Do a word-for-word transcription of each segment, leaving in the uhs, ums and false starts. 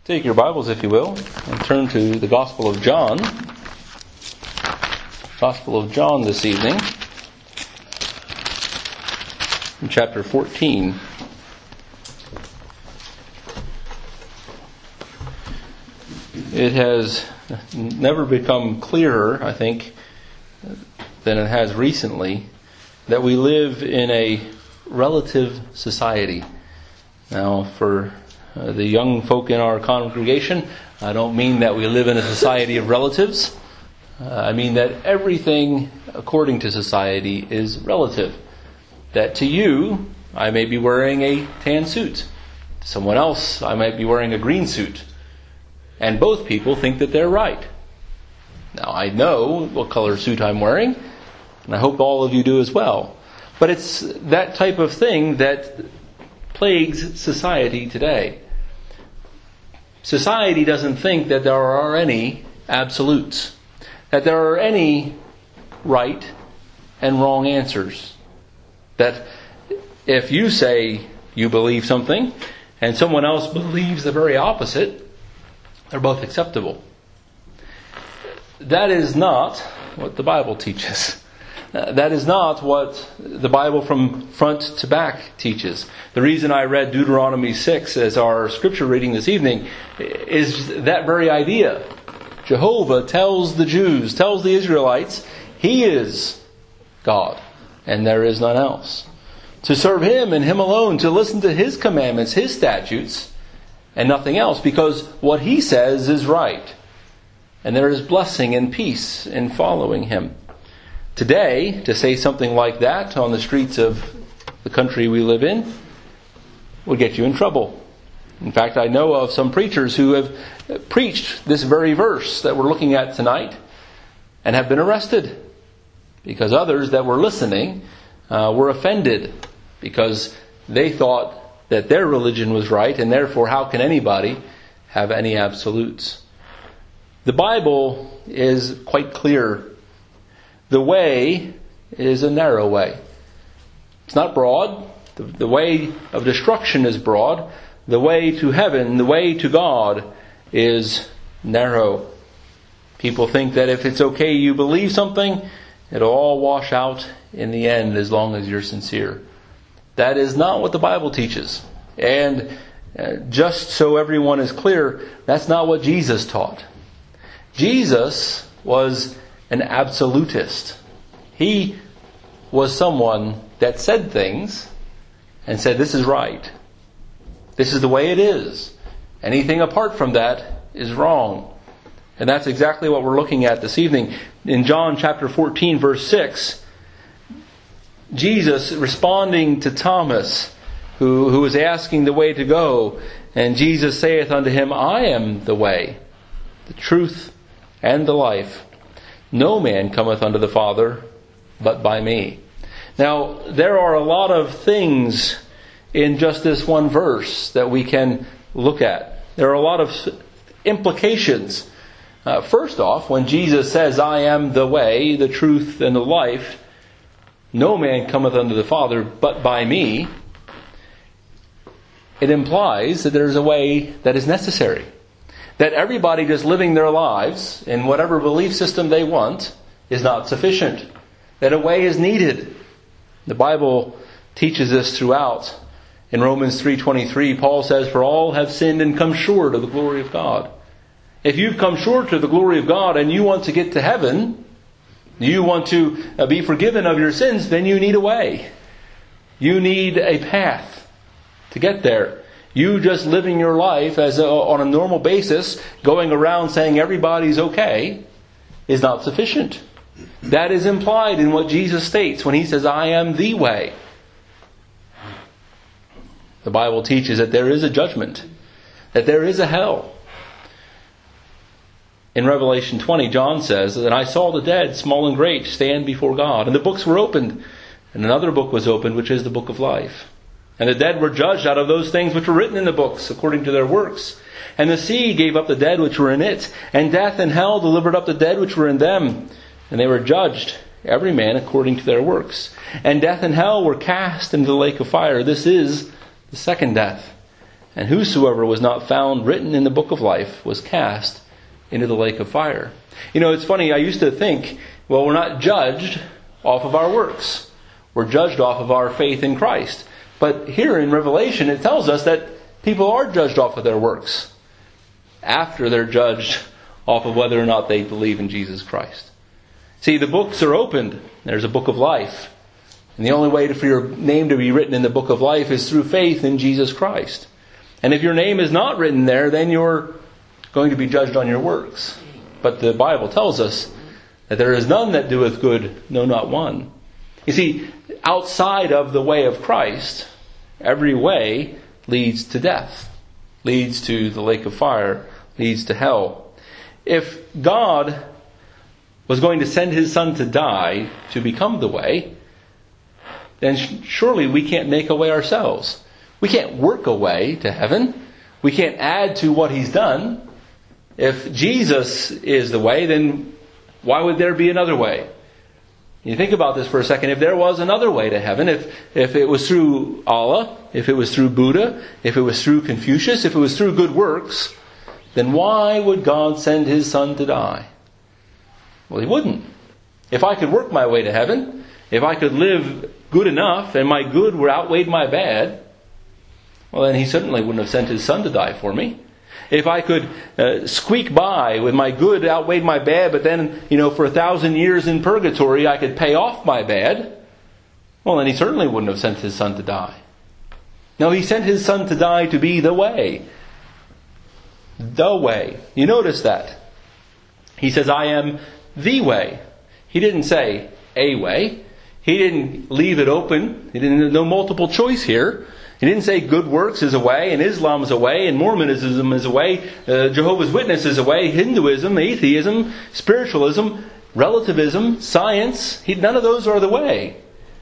Take your Bibles, if you will, and turn to the Gospel of John. Gospel of John this evening, in chapter fourteen. It has never become clearer, I think, than it has recently, that we live in a relative society. Now, for Uh, the young folk in our congregation, I don't mean that we live in a society of relatives. Uh, I mean that everything according to society is relative. That to you, I may be wearing a tan suit. To someone else, I might be wearing a green suit. And both people think that they're right. Now, I know what color suit I'm wearing, and I hope all of you do as well. But it's that type of thing that plagues society today. Society doesn't think that there are any absolutes, that there are any right and wrong answers. That if you say you believe something and someone else believes the very opposite, they're both acceptable. That is not what the Bible teaches. That is not what the Bible from front to back teaches. The reason I read Deuteronomy six as our scripture reading this evening is that very idea. Jehovah tells the Jews, tells the Israelites, He is God, and there is none else. To serve Him and Him alone, to listen to His commandments, His statutes, and nothing else, because what He says is right. And there is blessing and peace in following Him. Today, to say something like that on the streets of the country we live in would get you in trouble. In fact, I know of some preachers who have preached this very verse that we're looking at tonight and have been arrested because others that were listening uh, were offended because they thought that their religion was right, and therefore how can anybody have any absolutes? The Bible is quite clear. The way is a narrow way. It's not broad. The, the way of destruction is broad. The way to heaven, the way to God is narrow. People think that if it's okay you believe something, it'll all wash out in the end as long as you're sincere. That is not what the Bible teaches. And uh, just so everyone is clear, that's not what Jesus taught. Jesus was an absolutist. He was someone that said things and said, this is right. This is the way it is. Anything apart from that is wrong. And that's exactly what we're looking at this evening. In John chapter fourteen, verse six, Jesus responding to Thomas, who, who was asking the way to go, and Jesus saith unto him, I am the way, the truth, and the life. No man cometh unto the Father but by me. Now, there are a lot of things in just this one verse that we can look at. There are a lot of implications. Uh, first off, when Jesus says, I am the way, the truth, and the life, no man cometh unto the Father but by me, it implies that there's a way that is necessary. That everybody just living their lives in whatever belief system they want is not sufficient. That a way is needed. The Bible teaches this throughout. In Romans three twenty-three, Paul says, For all have sinned and come short of the glory of God. If you've come short of the glory of God and you want to get to heaven, you want to be forgiven of your sins, then you need a way. You need a path to get there. You just living your life as a, on a normal basis, going around saying everybody's okay, is not sufficient. That is implied in what Jesus states when He says, I am the way. The Bible teaches that there is a judgment, that there is a hell. In Revelation twenty, John says that I saw the dead, small and great, stand before God, and the books were opened, and another book was opened, which is the book of life. And the dead were judged out of those things which were written in the books, according to their works. And the sea gave up the dead which were in it, and death and hell delivered up the dead which were in them. And they were judged, every man according to their works. And death and hell were cast into the lake of fire. This is the second death. And whosoever was not found written in the book of life was cast into the lake of fire. You know, it's funny, I used to think, well, we're not judged off of our works. We're judged off of our faith in Christ. But here in Revelation, it tells us that people are judged off of their works after they're judged off of whether or not they believe in Jesus Christ. See, the books are opened. There's a book of life. And the only way for your name to be written in the book of life is through faith in Jesus Christ. And if your name is not written there, then you're going to be judged on your works. But the Bible tells us that there is none that doeth good, no, not one. You see, outside of the way of Christ, every way leads to death, leads to the lake of fire, leads to hell. If God was going to send His Son to die to become the way, then surely we can't make a way ourselves. We can't work a way to heaven. We can't add to what He's done. If Jesus is the way, then why would there be another way? You think about this for a second. If there was another way to heaven, if, if it was through Allah, if it was through Buddha, if it was through Confucius, if it was through good works, then why would God send His Son to die? Well, He wouldn't. If I could work my way to heaven, if I could live good enough and my good were outweighed my bad, well, then He certainly wouldn't have sent His Son to die for me. If I could uh, squeak by with my good outweighed my bad, but then, you know, for a thousand years in purgatory I could pay off my bad, well, then He certainly wouldn't have sent His Son to die. No, He sent His Son to die to be the way. The way. You notice that. He says, I am the way. He didn't say a way. He didn't leave it open. He didn't, no multiple choice here. He didn't say good works is a way, and Islam is a way, and Mormonism is a way, uh, Jehovah's Witness is a way, Hinduism, atheism, spiritualism, relativism, science. He, none of those are the way.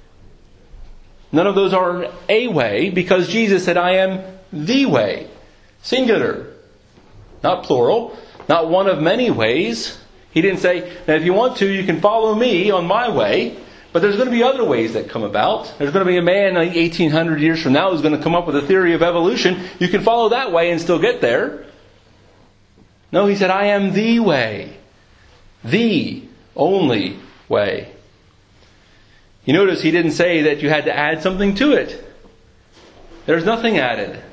None of those are a way, because Jesus said, I am the way. Singular. Not plural. Not one of many ways. He didn't say, now if you want to, you can follow me on my way. But there's going to be other ways that come about. There's going to be a man eighteen hundred years from now who's going to come up with a theory of evolution. You can follow that way and still get there. No, He said, I am the way. The only way. You notice He didn't say that you had to add something to it. There's nothing added.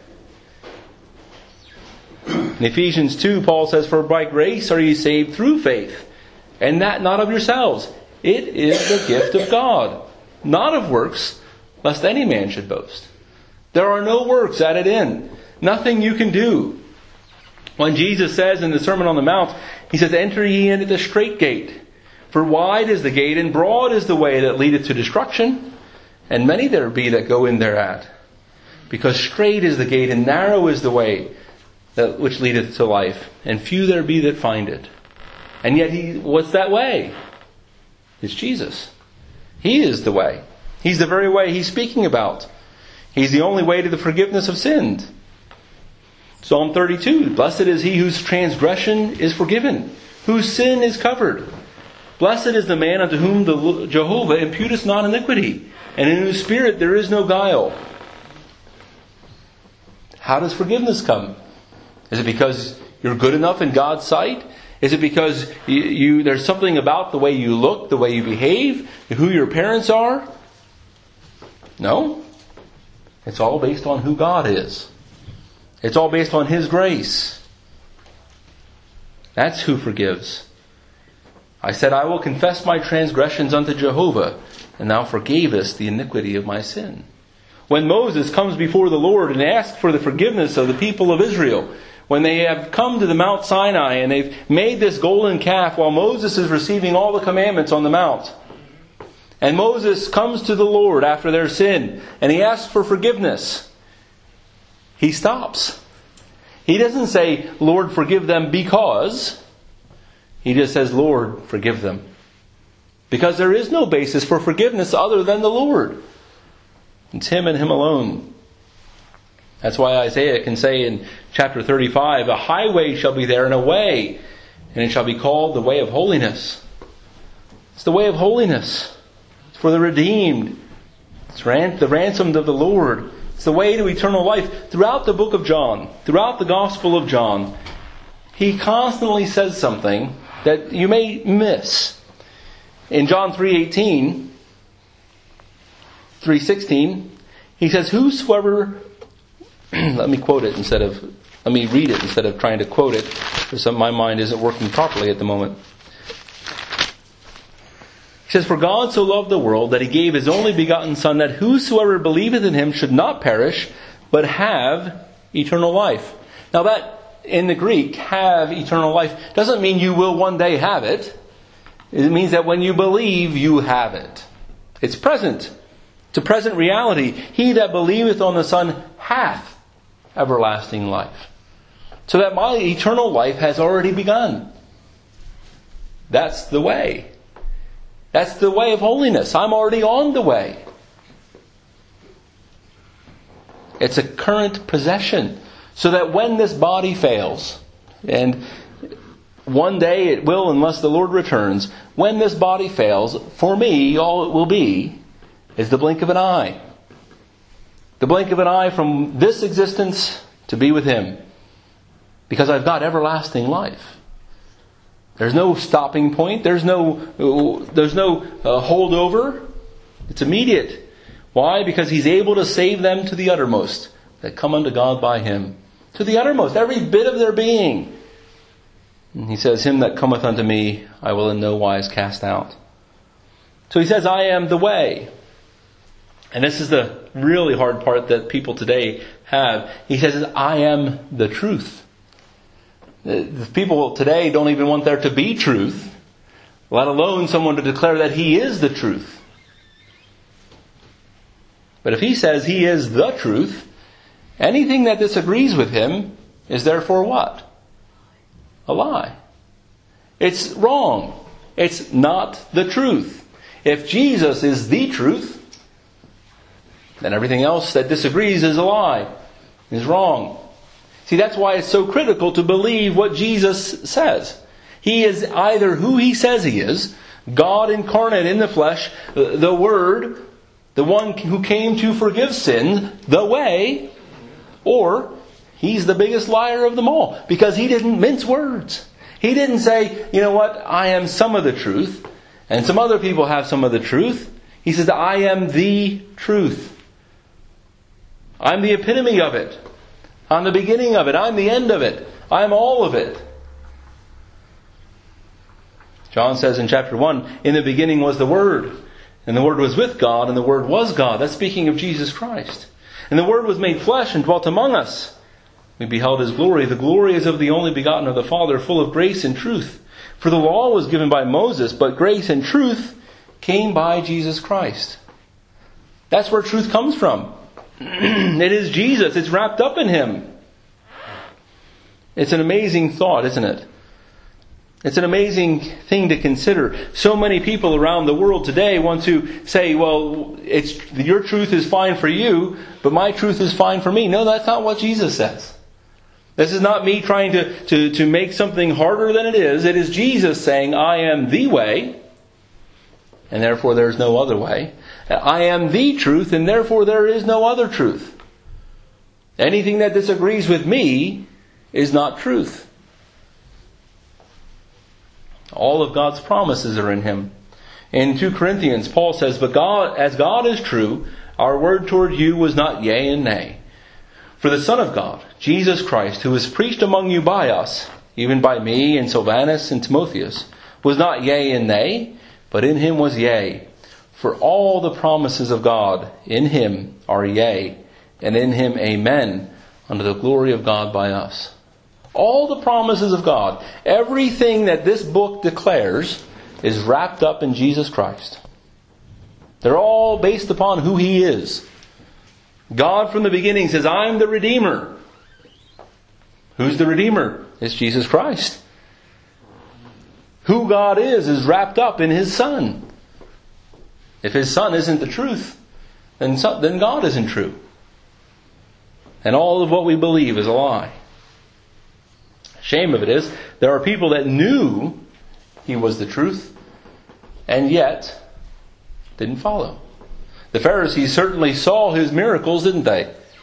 In Ephesians two, Paul says, for by grace are ye saved through faith, and that not of yourselves. It is the gift of God, not of works, lest any man should boast. There are no works added in. Nothing you can do. When Jesus says in the Sermon on the Mount, He says, enter ye into the strait gate. For wide is the gate, and broad is the way that leadeth to destruction, and many there be that go in thereat. Because strait is the gate, and narrow is the way that which leadeth to life, and few there be that find it. And yet, he, what's that way? It's Jesus. He is the way. He's the very way He's speaking about. He's the only way to the forgiveness of sins. Psalm thirty-two, blessed is he whose transgression is forgiven, whose sin is covered. Blessed is the man unto whom the Jehovah imputeth not iniquity, and in whose spirit there is no guile. How does forgiveness come? Is it because you're good enough in God's sight? Is it because you, you there's something about the way you look, the way you behave, who your parents are? No. It's all based on who God is. It's all based on His grace. That's who forgives. I said, I will confess my transgressions unto Jehovah, and thou forgavest the iniquity of my sin. When Moses comes before the Lord and asks for the forgiveness of the people of Israel, when they have come to the Mount Sinai and they've made this golden calf while Moses is receiving all the commandments on the Mount. And Moses comes to the Lord after their sin and he asks for forgiveness. He stops. He doesn't say, Lord, forgive them because. He just says, Lord, forgive them. Because there is no basis for forgiveness other than the Lord. It's Him and Him alone. That's why Isaiah can say in chapter thirty-five, a highway shall be there and a way, and it shall be called the way of holiness. It's the way of holiness. It's for the redeemed. It's ran- the ransomed of the Lord. It's the way to eternal life. Throughout the book of John, throughout the Gospel of John, he constantly says something that you may miss. In John three eighteen, three sixteen, he says, whosoever, let me quote it instead of, let me read it instead of trying to quote it, because my mind isn't working properly at the moment. He says, for God so loved the world that he gave his only begotten Son, that whosoever believeth in him should not perish, but have eternal life. Now that, in the Greek, have eternal life, doesn't mean you will one day have it. It means that when you believe, you have it. It's present. It's a present reality. He that believeth on the Son hath everlasting life. So that my eternal life has already begun. That's the way. That's the way of holiness. I'm already on the way. It's a current possession. So that when this body fails, and one day it will unless the Lord returns, when this body fails, for me, all it will be is the blink of an eye. The blink of an eye from this existence to be with Him. Because I've got everlasting life. There's no stopping point. There's no, there's no uh, holdover. It's immediate. Why? Because He's able to save them to the uttermost that come unto God by Him. To the uttermost, every bit of their being. And He says, him that cometh unto me, I will in no wise cast out. So He says, I am the way. And this is the really hard part that people today have. He says, I am the truth. The people today don't even want there to be truth, let alone someone to declare that He is the truth. But if He says He is the truth, anything that disagrees with Him is therefore what? A lie. It's wrong. It's not the truth. If Jesus is the truth, then everything else that disagrees is a lie, is wrong. See, that's why it's so critical to believe what Jesus says. He is either who He says He is, God incarnate in the flesh, the Word, the one who came to forgive sin, the way, or He's the biggest liar of them all, because He didn't mince words. He didn't say, you know what, I am some of the truth, and some other people have some of the truth. He says, I am the truth. I'm the epitome of it. I'm the beginning of it. I'm the end of it. I'm all of it. John says in chapter one, in the beginning was the Word, and the Word was with God, and the Word was God. That's speaking of Jesus Christ. And the Word was made flesh and dwelt among us. We beheld His glory. The glory is of the only begotten of the Father, full of grace and truth. For the law was given by Moses, but grace and truth came by Jesus Christ. That's where truth comes from. It is Jesus. It's wrapped up in Him. It's an amazing thought, isn't it? It's an amazing thing to consider. So many people around the world today want to say, well, it's your truth is fine for you, but my truth is fine for me. No, that's not what Jesus says. This is not me trying to, to, to make something harder than it is. It is Jesus saying, I am the way, and therefore there is no other way. I am the truth, and therefore there is no other truth. Anything that disagrees with me is not truth. All of God's promises are in Him. In two Corinthians, Paul says, But God, as God is true, our word toward you was not yea and nay. For the Son of God, Jesus Christ, who was preached among you by us, even by me and Silvanus and Timotheus, was not yea and nay, but in Him was yea. For all the promises of God in Him are yea, and in Him amen, unto the glory of God by us. All the promises of God, everything that this book declares, is wrapped up in Jesus Christ. They're all based upon who He is. God from the beginning says, I'm the Redeemer. Who's the Redeemer? It's Jesus Christ. Who God is is wrapped up in His Son. If His Son isn't the truth, then, so, then God isn't true. And all of what we believe is a lie. Shame of it is, there are people that knew He was the truth, and yet didn't follow. The Pharisees certainly saw His miracles, didn't they?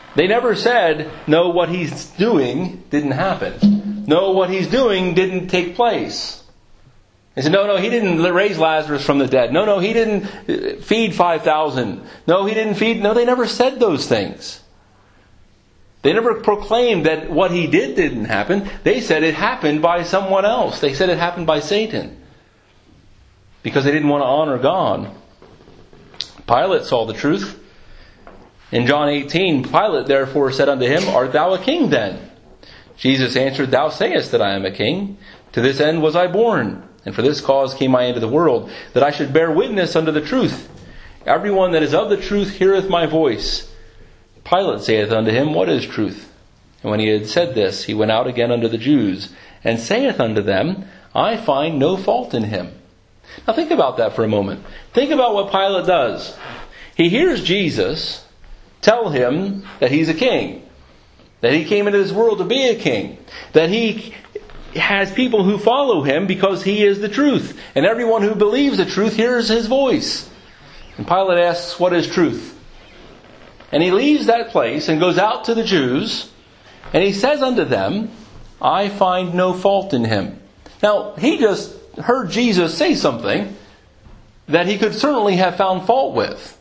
They never said, no, what he's doing didn't happen. No, what he's doing didn't take place. They said, no, no, he didn't raise Lazarus from the dead. No, no, he didn't feed five thousand. No, he didn't feed... No, they never said those things. They never proclaimed that what he did didn't happen. They said it happened by someone else. They said it happened by Satan. Because they didn't want to honor God. Pilate saw the truth. In John eighteen, Pilate therefore said unto him, Art thou a king then? Jesus answered, Thou sayest that I am a king. To this end was I born. And for this cause came I into the world, that I should bear witness unto the truth. Everyone that is of the truth heareth my voice. Pilate saith unto him, What is truth? And when he had said this, he went out again unto the Jews, and saith unto them, I find no fault in him. Now think about that for a moment. Think about what Pilate does. He hears Jesus tell him that he's a king. That he came into this world to be a king. That he has people who follow him because he is the truth. And everyone who believes the truth hears his voice. And Pilate asks, What is truth? And he leaves that place and goes out to the Jews, and he says unto them, I find no fault in him. Now, he just heard Jesus say something that he could certainly have found fault with.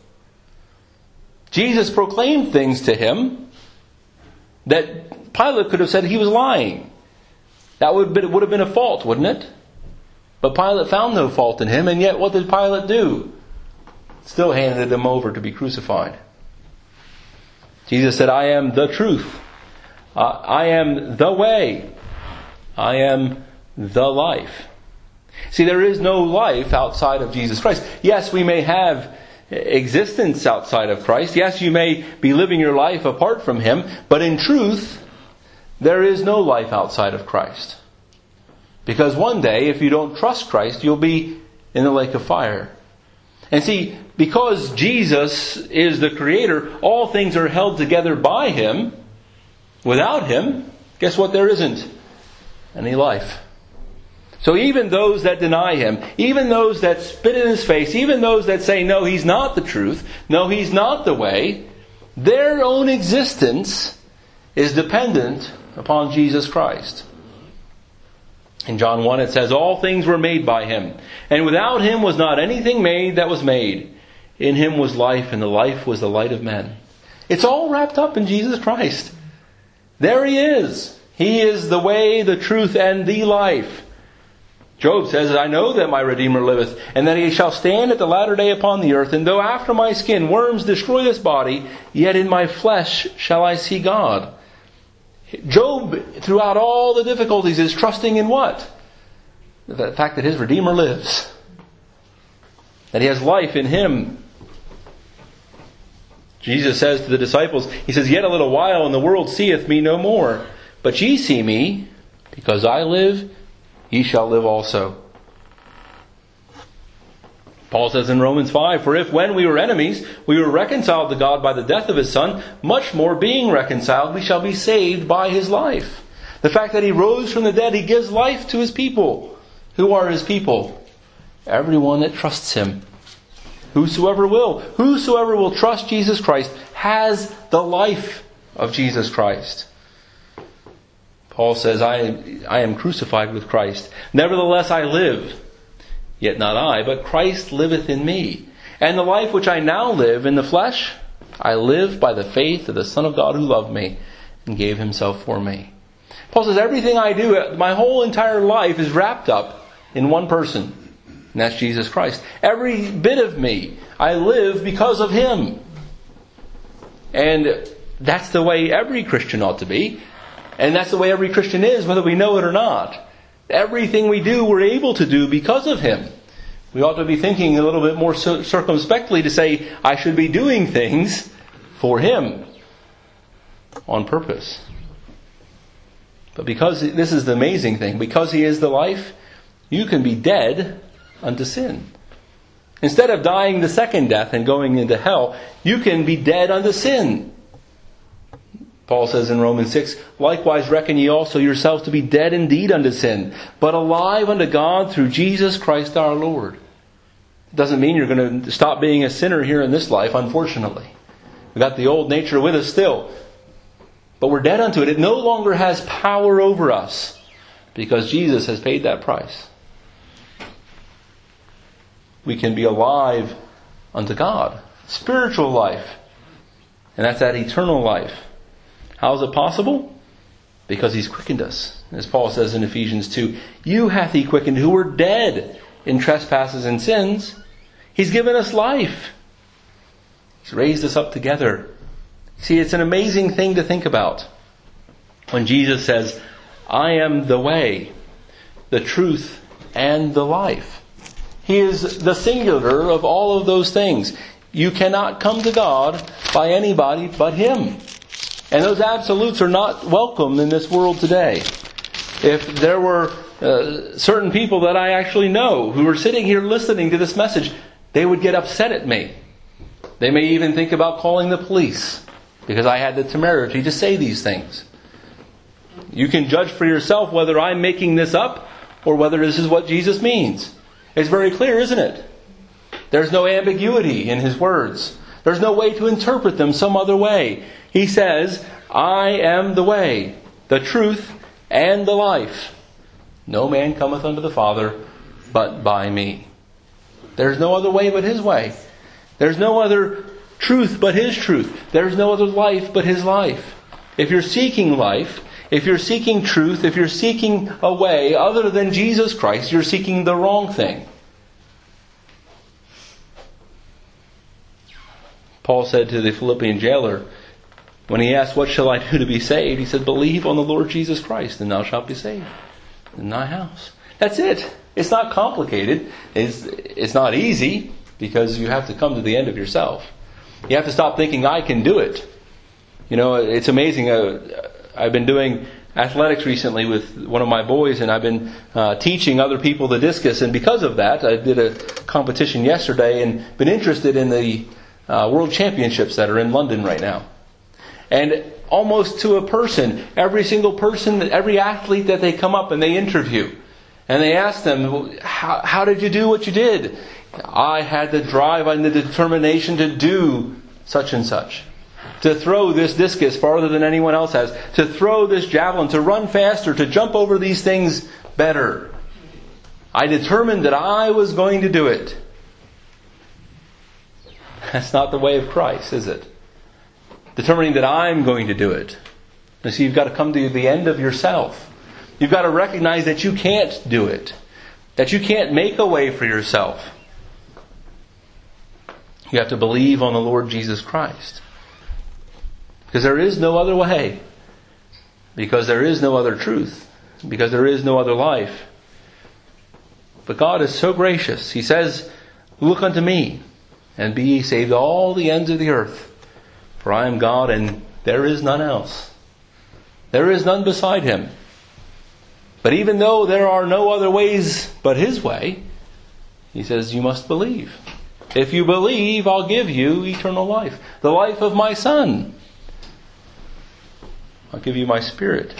Jesus proclaimed things to him that Pilate could have said he was lying. That would have been, would have been a fault, wouldn't it? But Pilate found no fault in him, and yet what did Pilate do? Still handed him over to be crucified. Jesus said, I am the truth. Uh, I am the way. I am the life. See, there is no life outside of Jesus Christ. Yes, we may have existence outside of Christ. Yes, you may be living your life apart from Him. But in truth, there is no life outside of Christ. Because one day, if you don't trust Christ, you'll be in the lake of fire. And see, because Jesus is the Creator, all things are held together by Him. Without Him, guess what? There isn't any life. So even those that deny Him, even those that spit in His face, even those that say, no, He's not the truth, no, He's not the way, their own existence is dependent upon Jesus Christ. In John one it says, all things were made by Him, and without Him was not anything made that was made. In Him was life, and the life was the light of men. It's all wrapped up in Jesus Christ. There He is. He is the way, the truth, and the life. Job says, I know that my Redeemer liveth, and that He shall stand at the latter day upon the earth. And though after my skin worms destroy this body, yet in my flesh shall I see God. Job, throughout all the difficulties, is trusting in what? The fact that his Redeemer lives. That He has life in Him. Jesus says to the disciples, He says, yet a little while, and the world seeth me no more. But ye see me, because I live, ye shall live also. Paul says in Romans five, for if when we were enemies, we were reconciled to God by the death of His Son, much more being reconciled, we shall be saved by His life. The fact that He rose from the dead, He gives life to His people. Who are His people? Everyone that trusts Him. Whosoever will. Whosoever will trust Jesus Christ has the life of Jesus Christ. Paul says, I, I am crucified with Christ. Nevertheless I live. Yet not I, but Christ liveth in me. And the life which I now live in the flesh, I live by the faith of the Son of God who loved me and gave Himself for me. Paul says, everything I do, my whole entire life is wrapped up in one person. And that's Jesus Christ. Every bit of me, I live because of Him. And that's the way every Christian ought to be. And that's the way every Christian is, whether we know it or not. Everything we do, we're able to do because of Him. We ought to be thinking a little bit more circumspectly to say, I should be doing things for Him on purpose. But because this is the amazing thing, because He is the life, you can be dead unto sin. Instead of dying the second death and going into hell, you can be dead unto sin. Paul says in Romans six, likewise reckon ye also yourselves to be dead indeed unto sin, but alive unto God through Jesus Christ our Lord. It doesn't mean you're going to stop being a sinner here in this life, unfortunately. We've got the old nature with us still. But we're dead unto it. It no longer has power over us because Jesus has paid that price. We can be alive unto God. Spiritual life. And that's that eternal life. How is it possible? Because He's quickened us. As Paul says in Ephesians two, you hath He quickened who were dead in trespasses and sins. He's given us life. He's raised us up together. See, it's an amazing thing to think about. When Jesus says, I am the way, the truth, and the life. He is the singular of all of those things. You cannot come to God by anybody but Him. And those absolutes are not welcome in this world today. If there were uh, certain people that I actually know who were sitting here listening to this message, they would get upset at me. They may even think about calling the police because I had the temerity to say these things. You can judge for yourself whether I'm making this up or whether this is what Jesus means. It's very clear, isn't it? There's no ambiguity in His words. There's no way to interpret them some other way. He says, I am the way, the truth, and the life. No man cometh unto the Father but by me. There's no other way but His way. There's no other truth but His truth. There's no other life but His life. If you're seeking life, if you're seeking truth, if you're seeking a way other than Jesus Christ, you're seeking the wrong thing. Paul said to the Philippian jailer, when he asked, what shall I do to be saved? He said, believe on the Lord Jesus Christ, and thou shalt be saved in thy house. That's it. It's not complicated. It's, it's not easy, because you have to come to the end of yourself. You have to stop thinking, I can do it. You know, it's amazing. Uh, I've been doing athletics recently with one of my boys, and I've been uh, teaching other people the discus. And because of that, I did a competition yesterday and been interested in the uh, World Championships that are in London right now. And almost to a person, every single person, every athlete that they come up and they interview, and they ask them, how, how did you do what you did? I had the drive and the determination to do such and such. To throw this discus farther than anyone else has. To throw this javelin. To run faster. To jump over these things better. I determined that I was going to do it. That's not the way of Christ, is it? Determining that I'm going to do it. You see, you've got to come to the end of yourself. You've got to recognize that you can't do it. That you can't make a way for yourself. You have to believe on the Lord Jesus Christ. Because there is no other way. Because there is no other truth. Because there is no other life. But God is so gracious. He says, look unto me, and be ye saved all the ends of the earth. For I am God, and there is none else. There is none beside Him. But even though there are no other ways but His way, He says, you must believe. If you believe, I'll give you eternal life. The life of my Son. I'll give you my Spirit.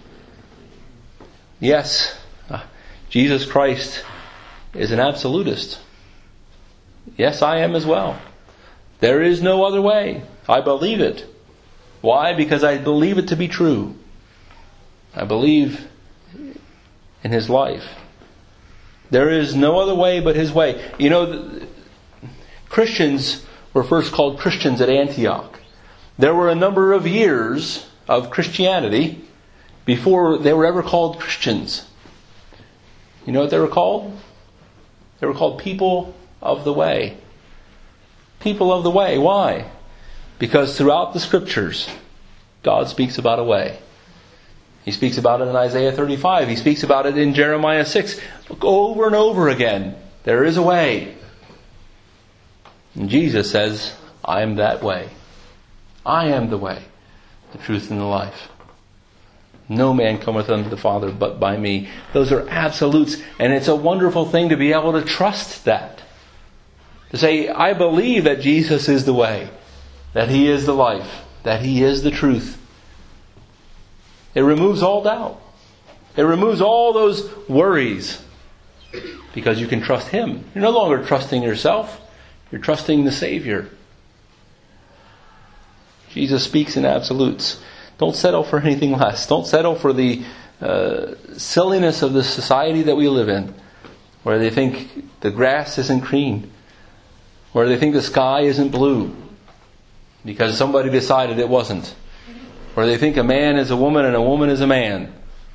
Yes, uh, Jesus Christ is an absolutist. Yes, I am as well. There is no other way. I believe it. Why? Because I believe it to be true. I believe in His life. There is no other way but His way. You know, the, Christians were first called Christians at Antioch. There were a number of years of Christianity before they were ever called Christians. You know what they were called? They were called people of the way. People of the way. Why? Because throughout the Scriptures, God speaks about a way. He speaks about it in Isaiah thirty-five. He speaks about it in Jeremiah six. Over and over again, there is a way. And Jesus says, I am that way. I am the way, the truth, and the life. No man cometh unto the Father but by me. Those are absolutes. And it's a wonderful thing to be able to trust that. To say, I believe that Jesus is the way. That He is the life. That He is the truth. It removes all doubt. It removes all those worries. Because you can trust Him. You're no longer trusting yourself. You're trusting the Savior. Jesus speaks in absolutes. Don't settle for anything less. Don't settle for the uh, silliness of the society that we live in, where they think the grass isn't green, where they think the sky isn't blue because somebody decided it wasn't, where they think a man is a woman and a woman is a man.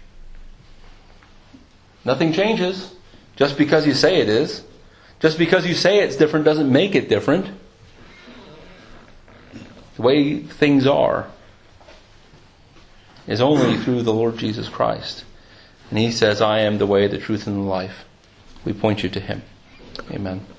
Nothing changes just because you say it is. Just because you say it's different doesn't make it different. The way things are is only through the Lord Jesus Christ. And He says, I am the way, the truth, and the life. We point you to Him. Amen.